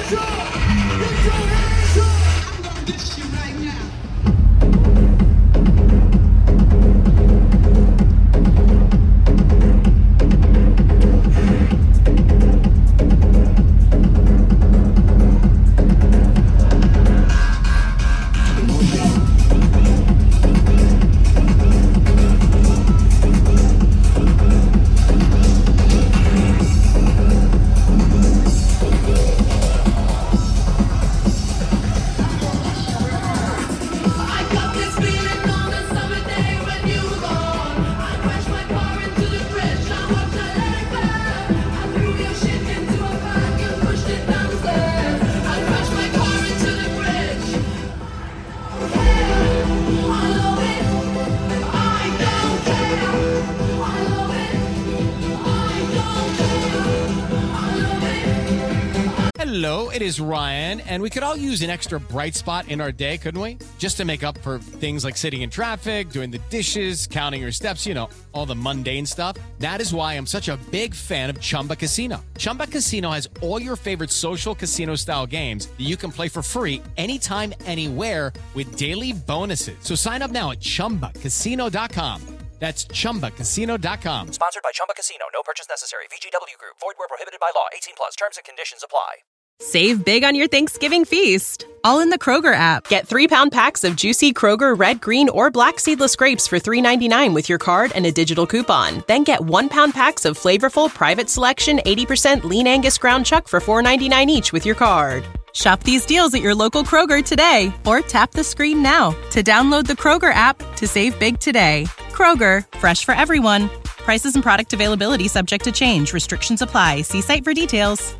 Hello, it is Ryan, and we could all use an extra bright spot in our day, couldn't we? Just to make up for things like sitting in traffic, doing the dishes, counting your steps, you know, all the mundane stuff. That is why I'm such a big fan of Chumba Casino. Chumba Casino has all your favorite social casino-style games that you can play for free anytime, anywhere with daily bonuses. So sign up now at ChumbaCasino.com. That's ChumbaCasino.com. Sponsored by Chumba Casino. No purchase necessary. VGW Group. Void where prohibited by law. 18 plus. Terms and conditions apply. Save big on your Thanksgiving feast, all in the Kroger app. Get 3-pound packs of juicy Kroger red, green, or black seedless grapes for $3.99 with your card and a digital coupon. Then get 1-pound packs of flavorful, private selection, 80% lean Angus ground chuck for $4.99 each with your card. Shop these deals at your local Kroger today, or tap the screen now to download the Kroger app to save big today. Kroger, fresh for everyone. Prices and product availability subject to change. Restrictions apply. See site for details.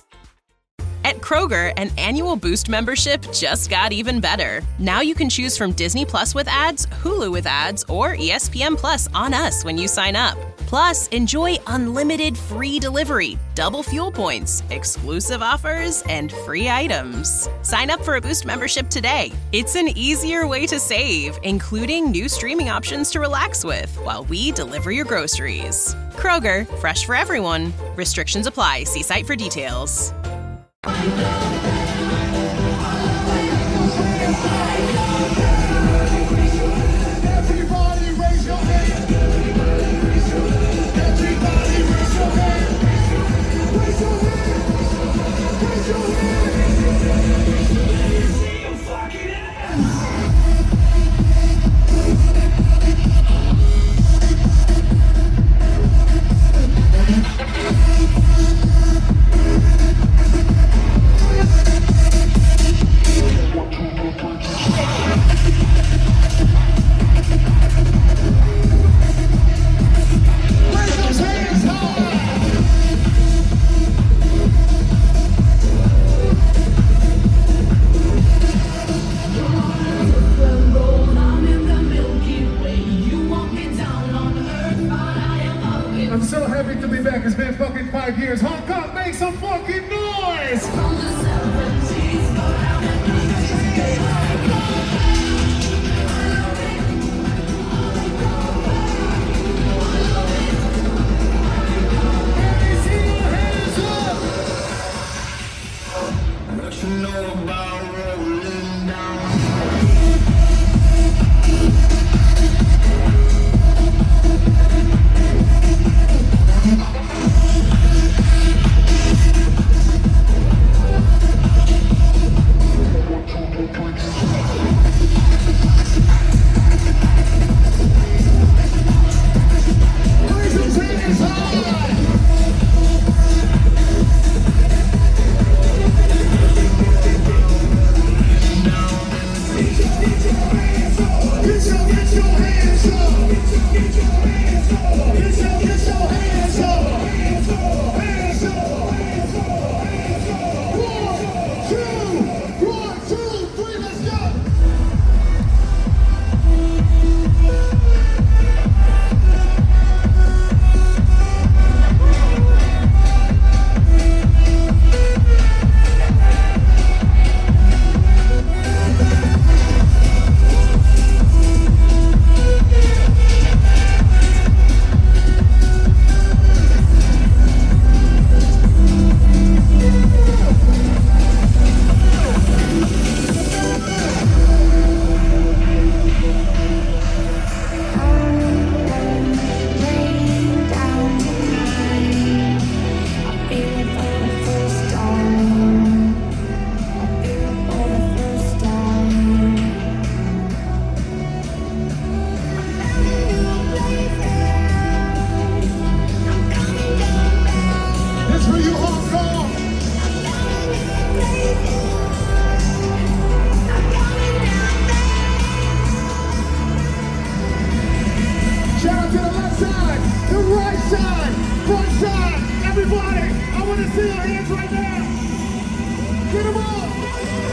At Kroger, an annual Boost membership just got even better. Now you can choose from Disney Plus with ads, Hulu with ads, or ESPN Plus on us when you sign up. Plus, enjoy unlimited free delivery, double fuel points, exclusive offers, and free items. Sign up for a Boost membership today. It's an easier way to save, including new streaming options to relax with while we deliver your groceries. Kroger, fresh for everyone. Restrictions apply. See site for details. I'm so happy to be back. It's been fucking 5 years. Hong Kong, make some fucking noise! What you know about rolling down?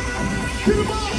Get him up!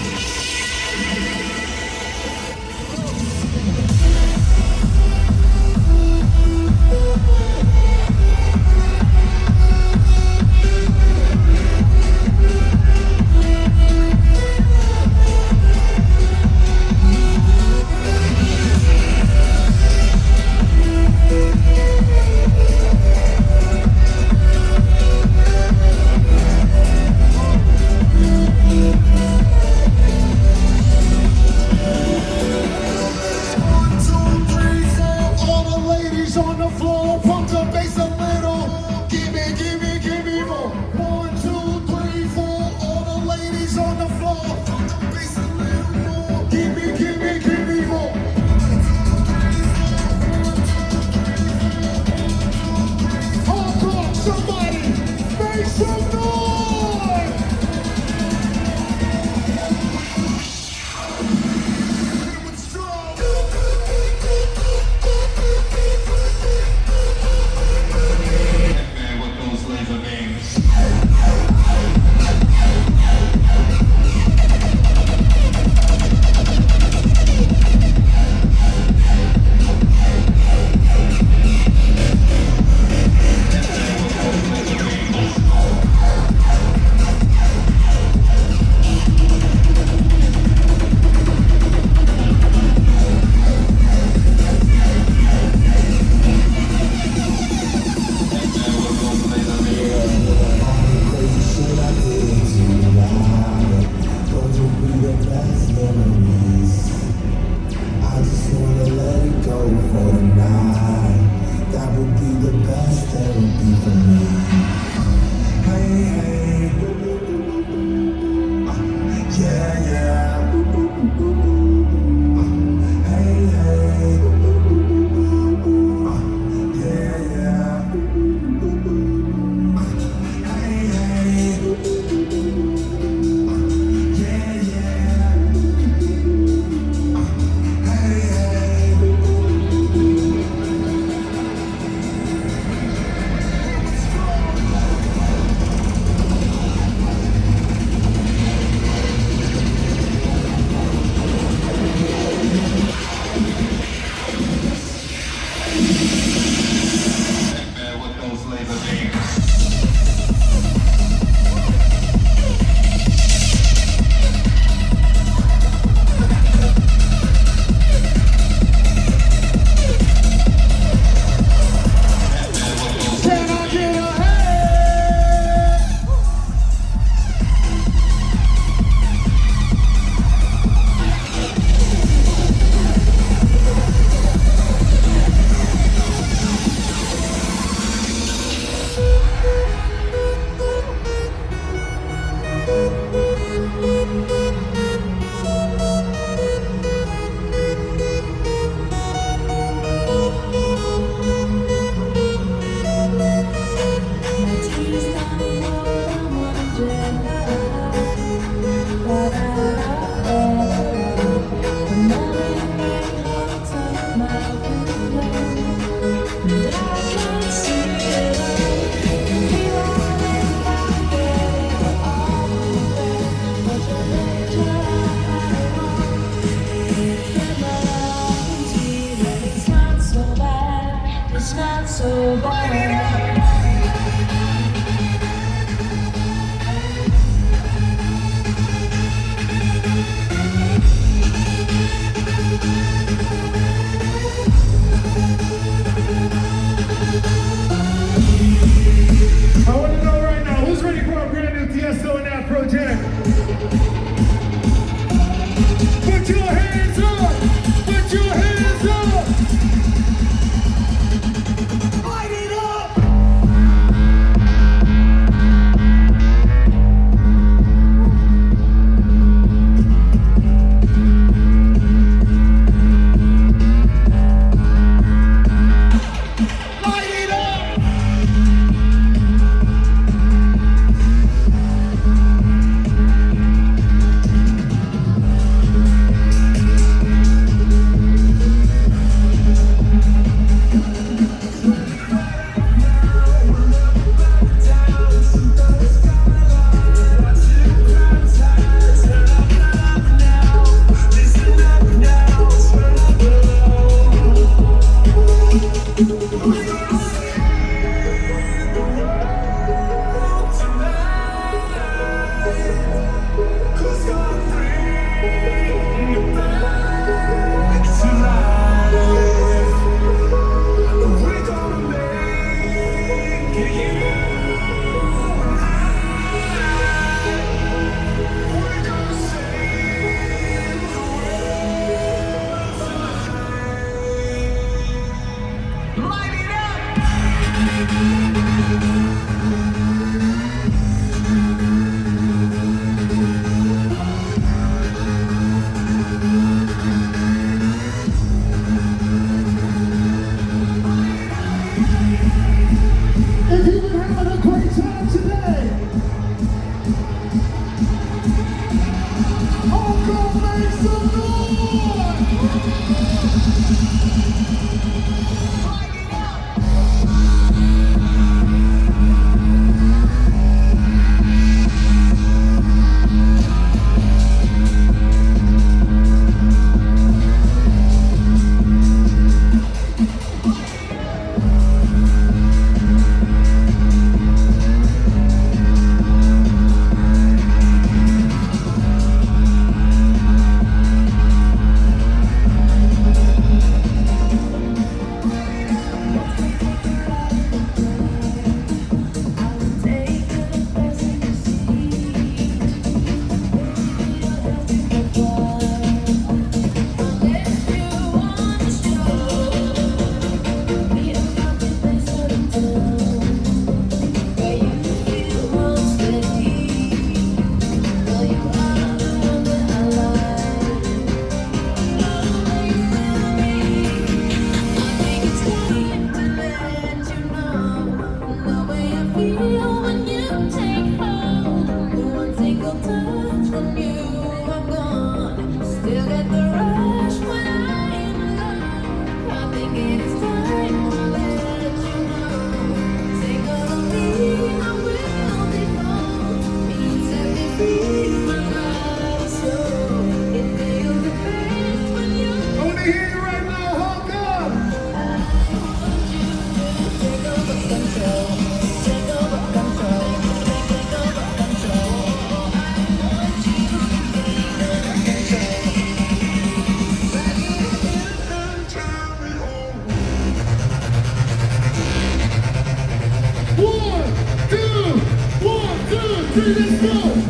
Let's go!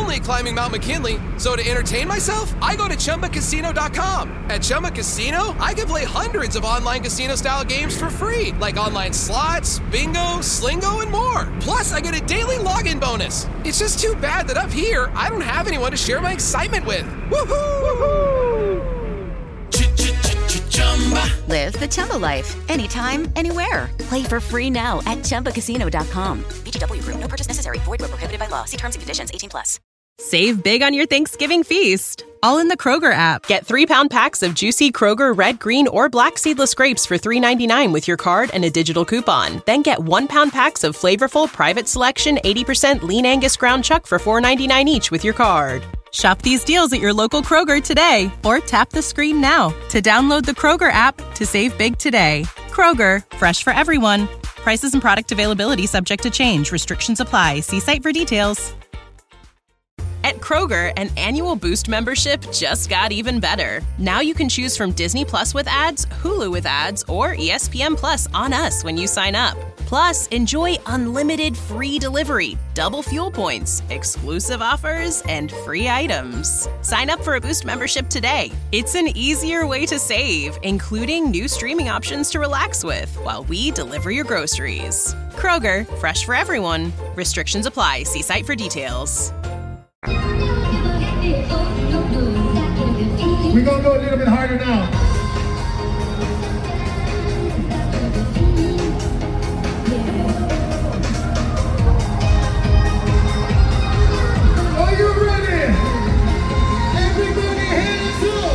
lonely climbing Mount McKinley, so to entertain myself, I go to ChumbaCasino.com. At Chumba Casino, I can play hundreds of online casino-style games for free, like online slots, bingo, Slingo, and more. Plus, I get a daily login bonus. It's just too bad that up here, I don't have anyone to share my excitement with. Woohoo! Live the Chumba life. Anytime, anywhere. Play for free now at ChumbaCasino.com. VGW Group. No purchase necessary. Void where prohibited by law. See terms and conditions. 18+. Save big on your Thanksgiving feast, all in the Kroger app. Get 3-pound packs of juicy Kroger red, green, or black seedless grapes for $3.99 with your card and a digital coupon. Then get 1-pound packs of flavorful Private Selection 80% lean Angus ground chuck for $4.99 each with your card. Shop these deals at your local Kroger today, or tap the screen now to download the Kroger app to save big today. Kroger, fresh for everyone. Prices and product availability subject to change. Restrictions apply. See site for details. At Kroger, an annual Boost membership just got even better. Now you can choose from Disney Plus with ads, Hulu with ads, or ESPN Plus on us when you sign up. Plus, enjoy unlimited free delivery, double fuel points, exclusive offers, and free items. Sign up for a Boost membership today. It's an easier way to save, including new streaming options to relax with while we deliver your groceries. Kroger, fresh for everyone. Restrictions apply. See site for details. We're gonna go a little bit harder now. Are you ready? Everybody hands up.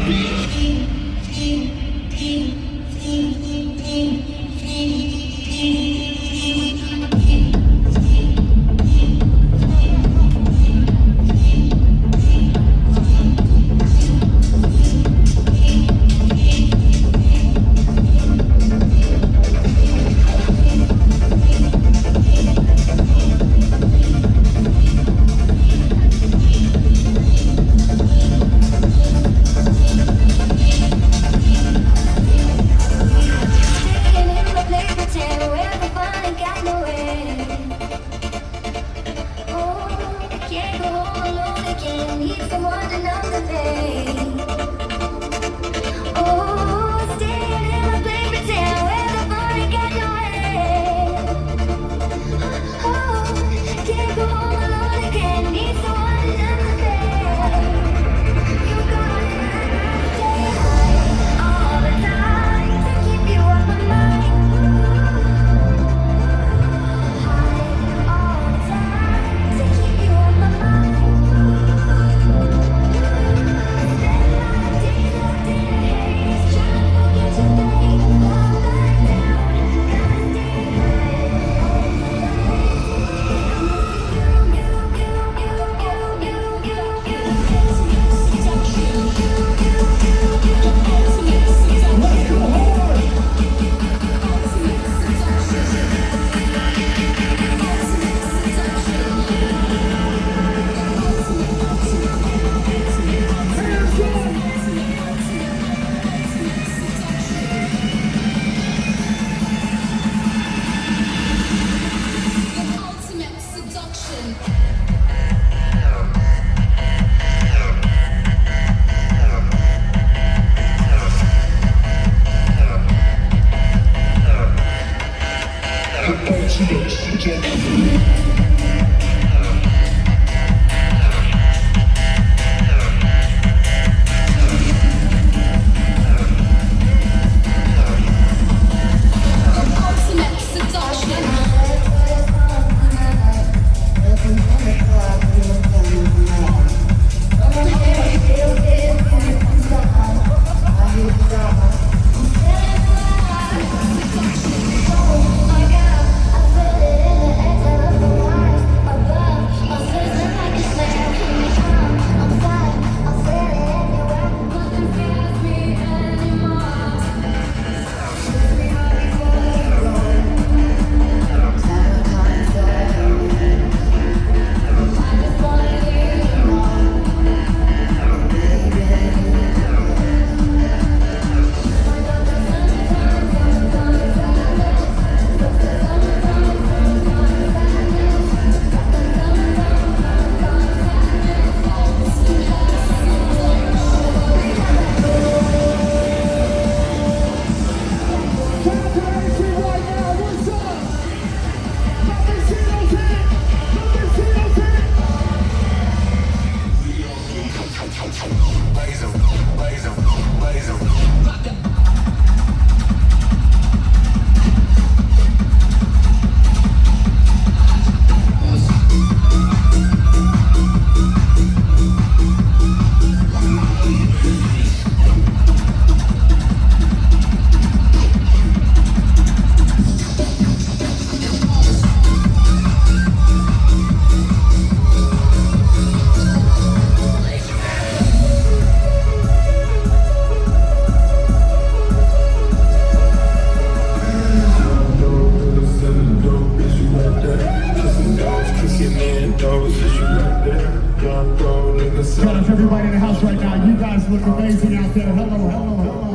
look amazing out there. Hello, hello, hello.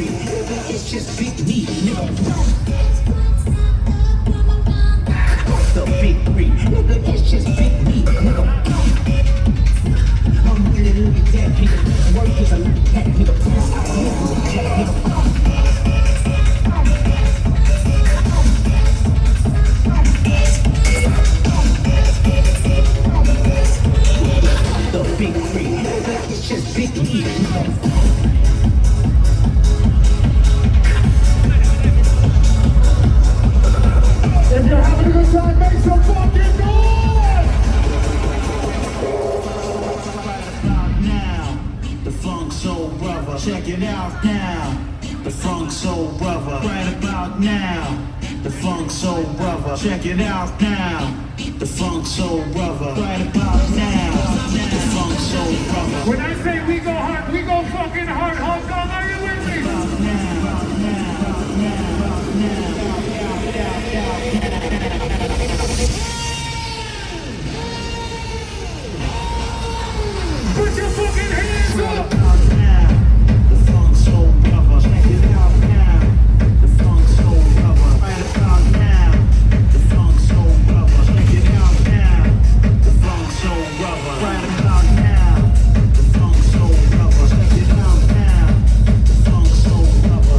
It's just big me, nigga. out now. The Funk Soul Brother. Check it out now. The Funk Soul Brother. Right about now. The Funk Soul Brother. When I say we go hard, we go fucking hard. Hong Kong, are you with me? Put your fucking hands up! The Funk Soul Brother. Check it out now. The Funk Soul Brother. Right about now. The Funk Soul Brother. Check it out now. The Funk Soul Brother. Right about now. The Funk Soul Brother. Check it out now. The Funk Soul Brother.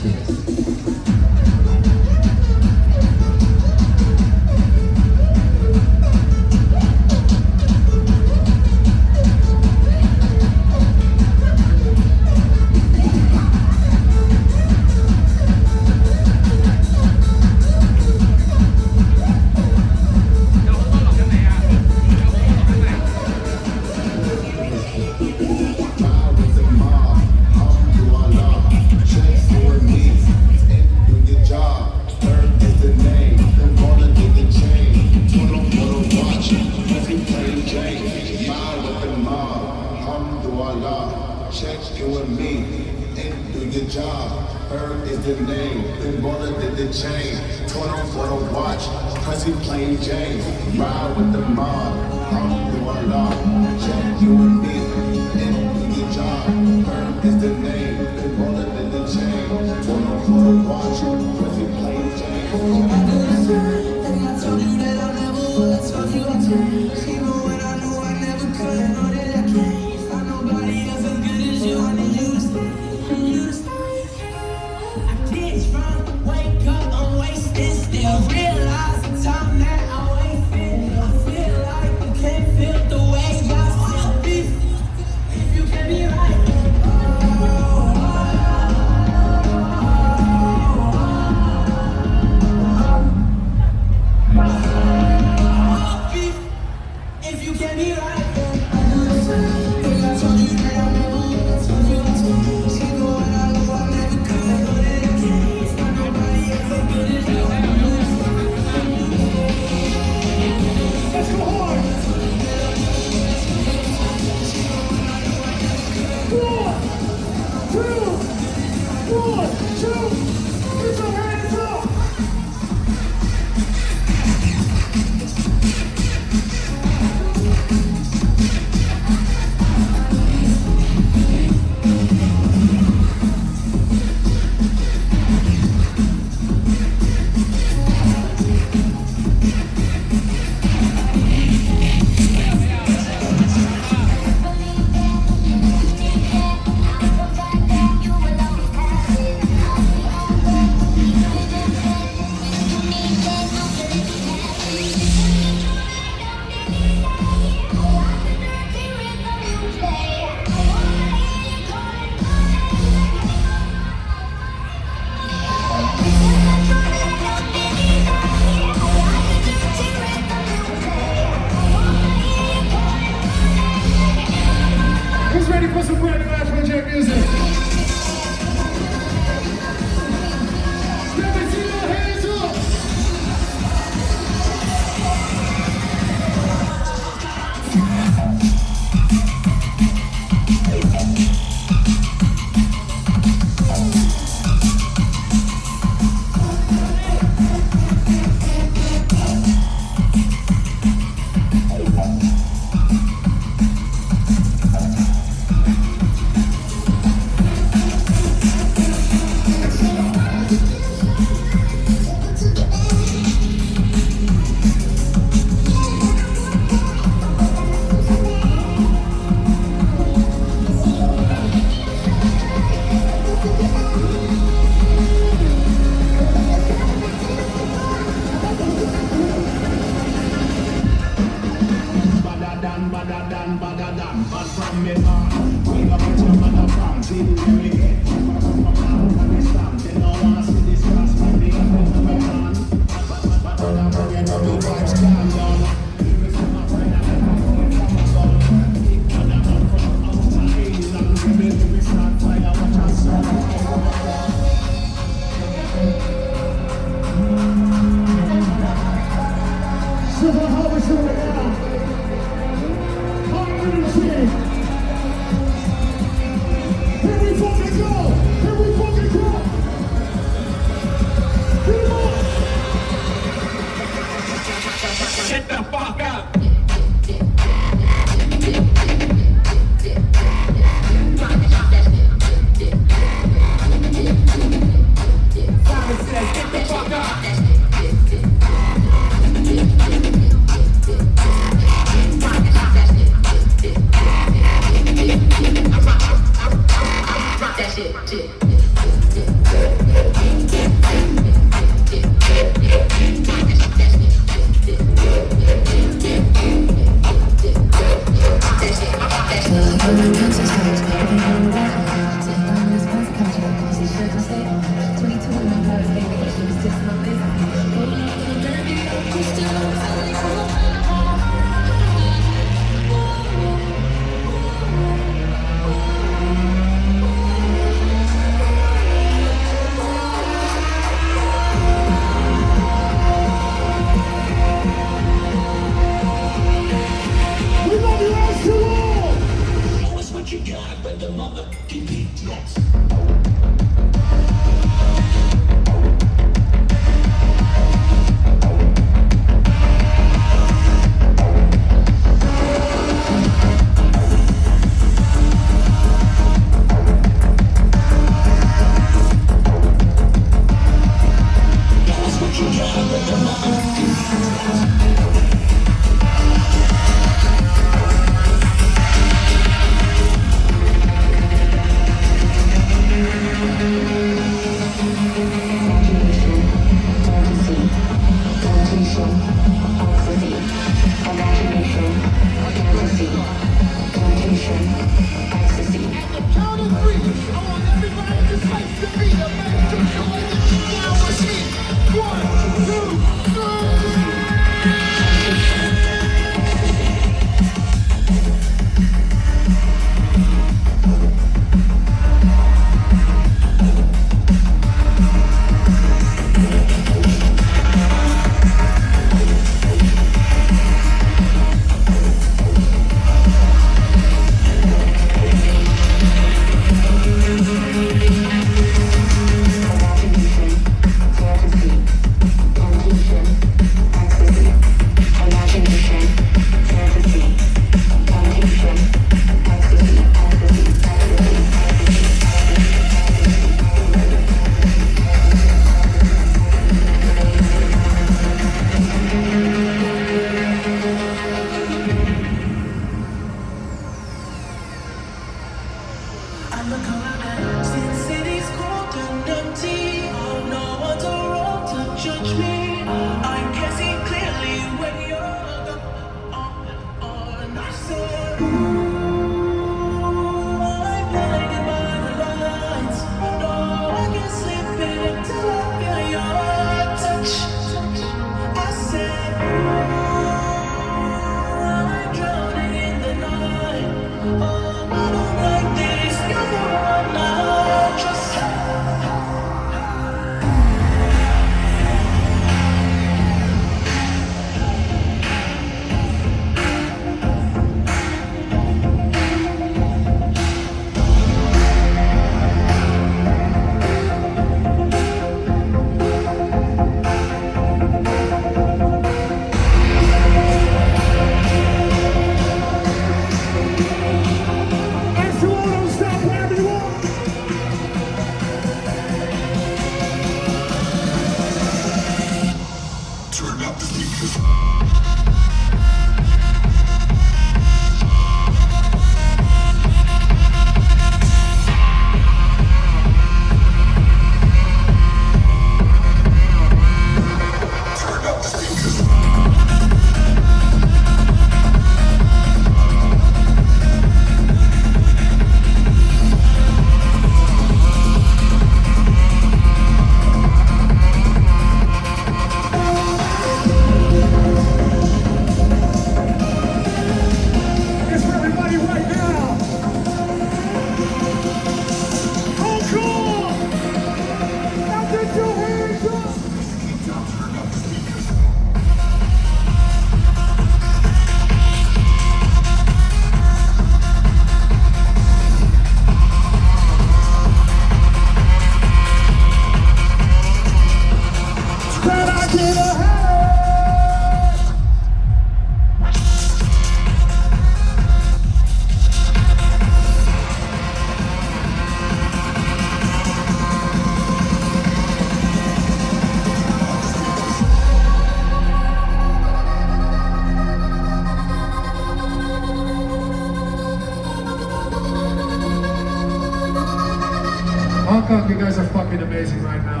Hong Kong, you guys are fucking amazing right now.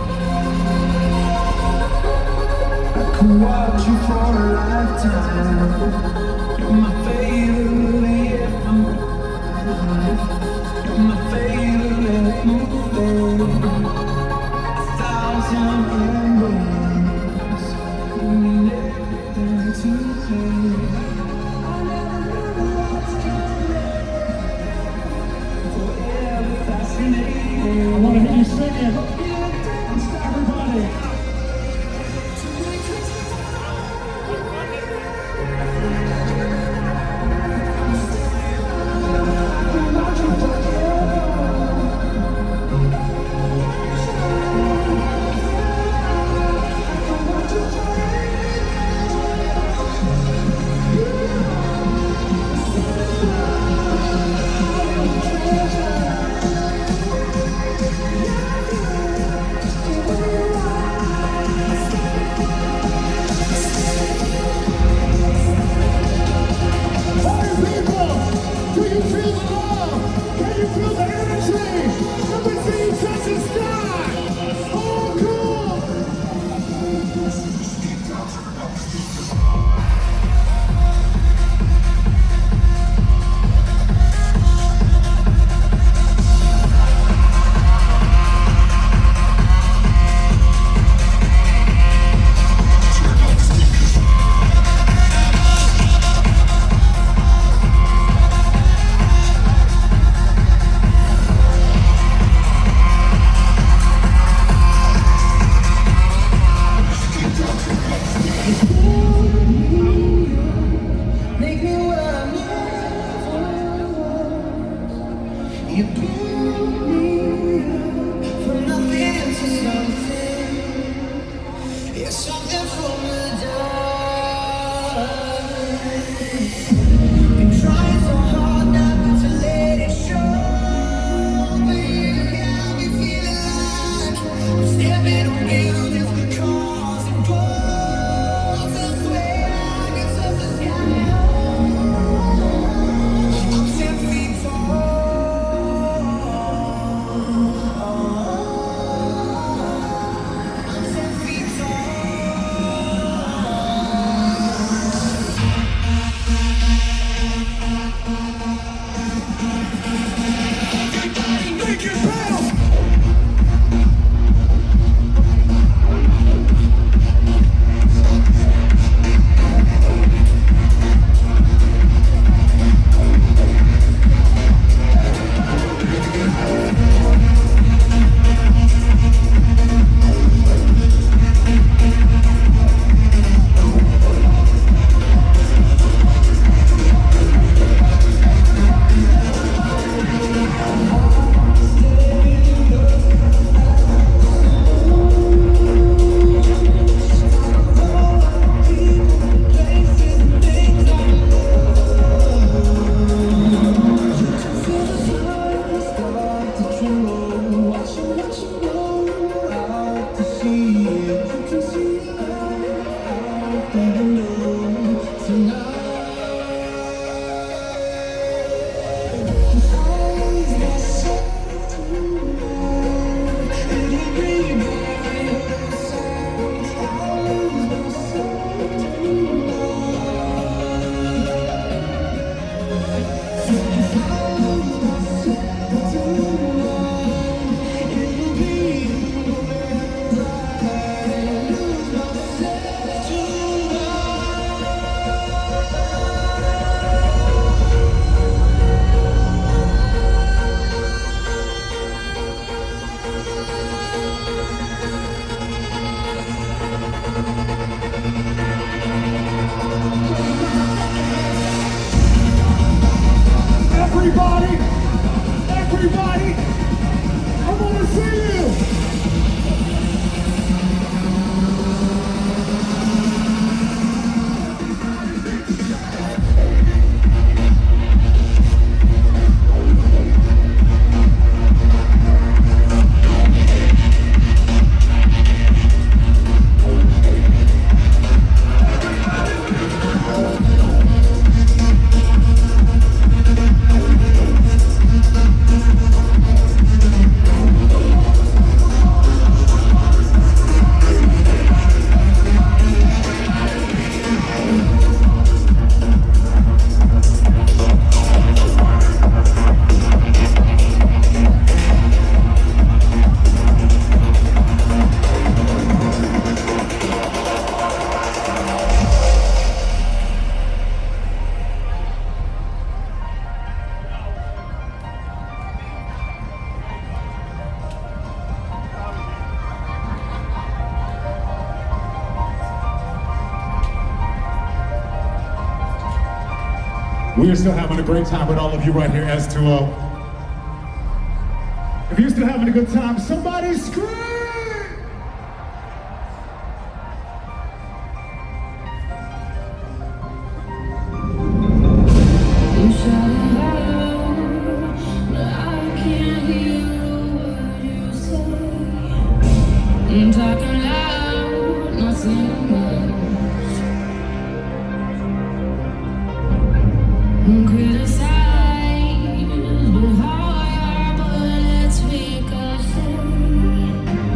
I could watch you for a lifetime. You're my favorite anthem. You're my favorite movie. 1,000 emblems mean everything to me. Forever fascinating. I want to hear you singing. Everybody. We are still having a great time with all of you right here, S2O. If you're still having a good time, somebody scream! I'm talking loud, not saying much. I'm criticized, but how are bullets ricochet?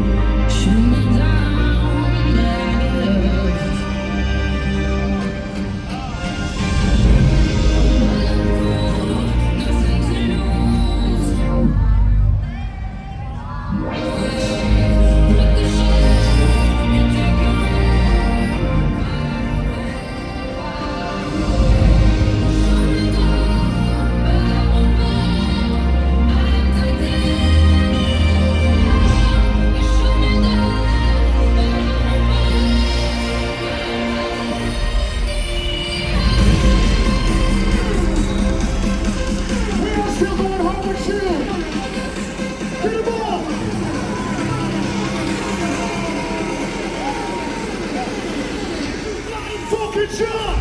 jump.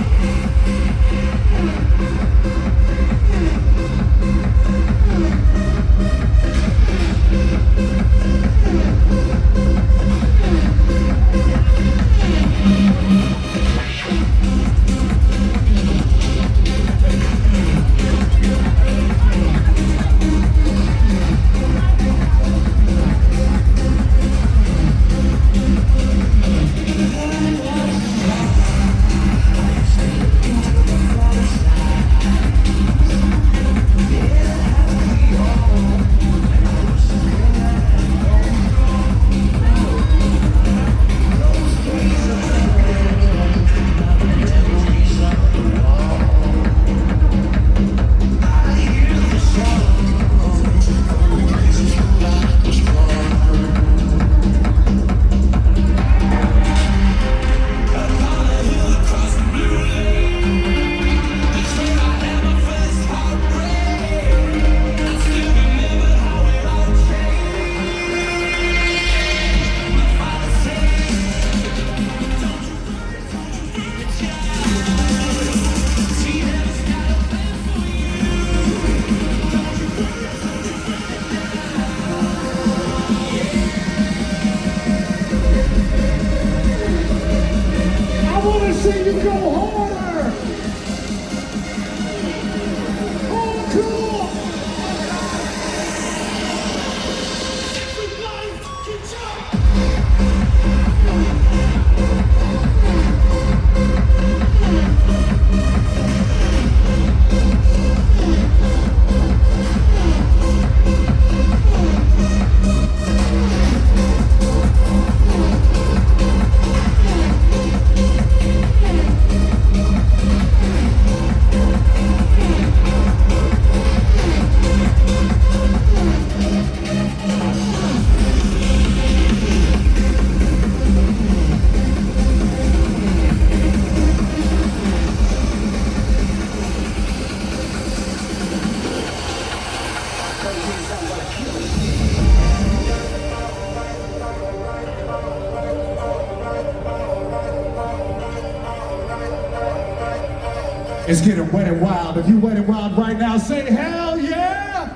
It's getting wet and wild. If you wet and wild right now, say hell yeah!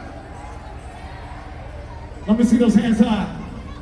Let me see those hands high.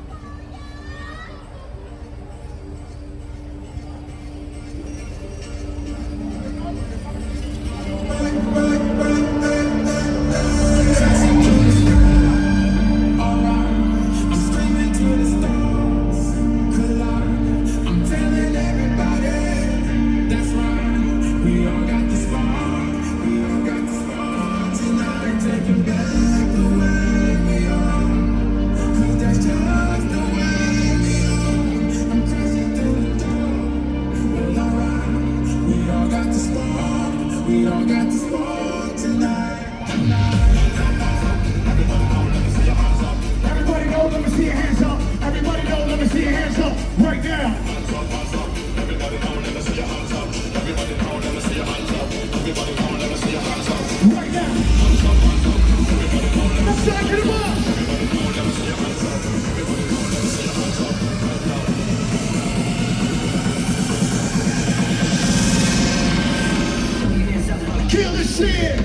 Kill this shit!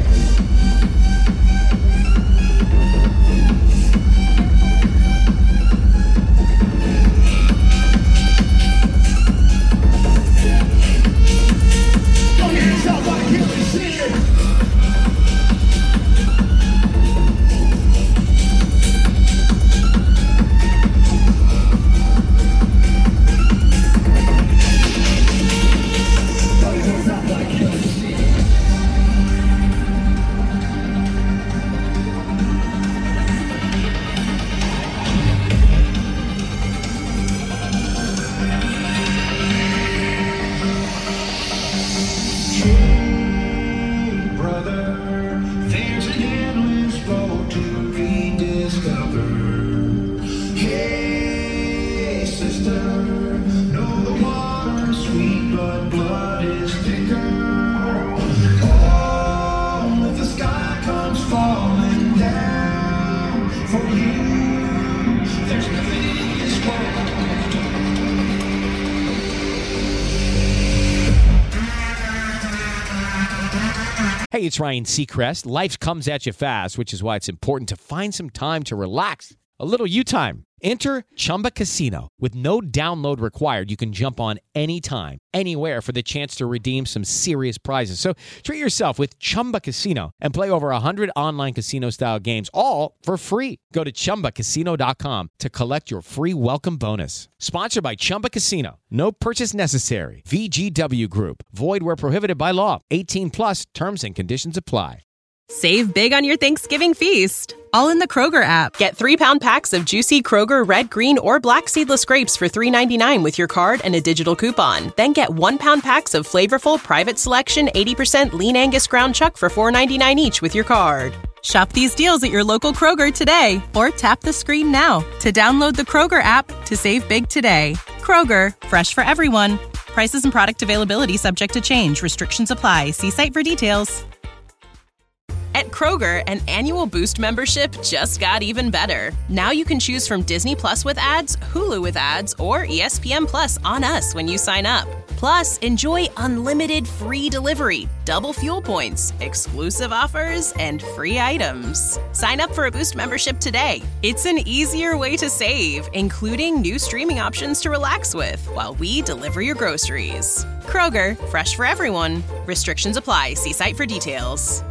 Hey, it's Ryan Seacrest. Life comes at you fast, which is why it's important to find some time to relax. A little you time. Enter Chumba Casino. With no download required, you can jump on anytime, anywhere for the chance to redeem some serious prizes. So treat yourself with Chumba Casino and play over 100 online casino-style games, all for free. Go to ChumbaCasino.com to collect your free welcome bonus. Sponsored by Chumba Casino. No purchase necessary. VGW Group. Void where prohibited by law. 18 plus. Terms and conditions apply. Save big on your Thanksgiving feast, all in the Kroger app. Get 3-pound packs of juicy Kroger red, green, or black seedless grapes for $3.99 with your card and a digital coupon. Then get 1-pound packs of flavorful Private Selection 80% lean Angus ground chuck for $4.99 each with your card. Shop these deals at your local Kroger today, or tap the screen now to download the Kroger app to save big today. Kroger, fresh for everyone. Prices and product availability subject to change. Restrictions apply. See site for details. At Kroger, an annual Boost membership just got even better. Now you can choose from Disney Plus with ads, Hulu with ads, or ESPN Plus on us when you sign up. Plus, enjoy unlimited free delivery, double fuel points, exclusive offers, and free items. Sign up for a Boost membership today. It's an easier way to save, including new streaming options to relax with while we deliver your groceries. Kroger, fresh for everyone. Restrictions apply. See site for details.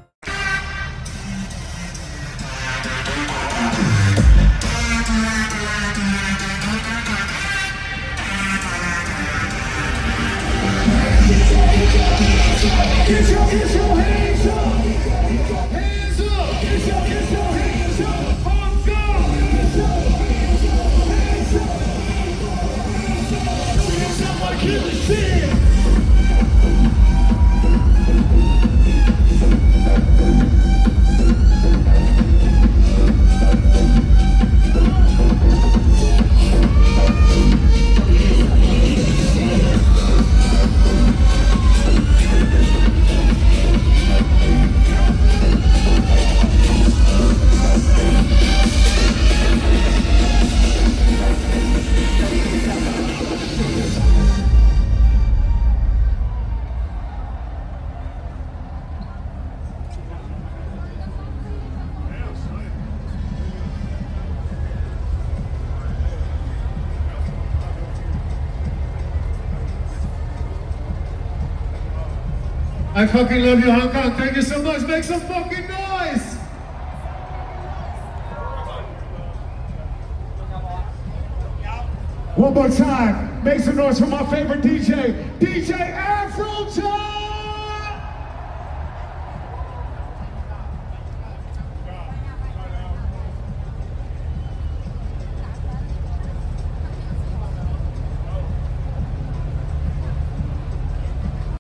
Get your hands up! Hands up! Get your hands up! On God! Somebody kill the shit! I fucking love you, Hong Kong. Thank you so much. Make some fucking noise. One more time. Make some noise for my favorite DJ, DJ Afrojack.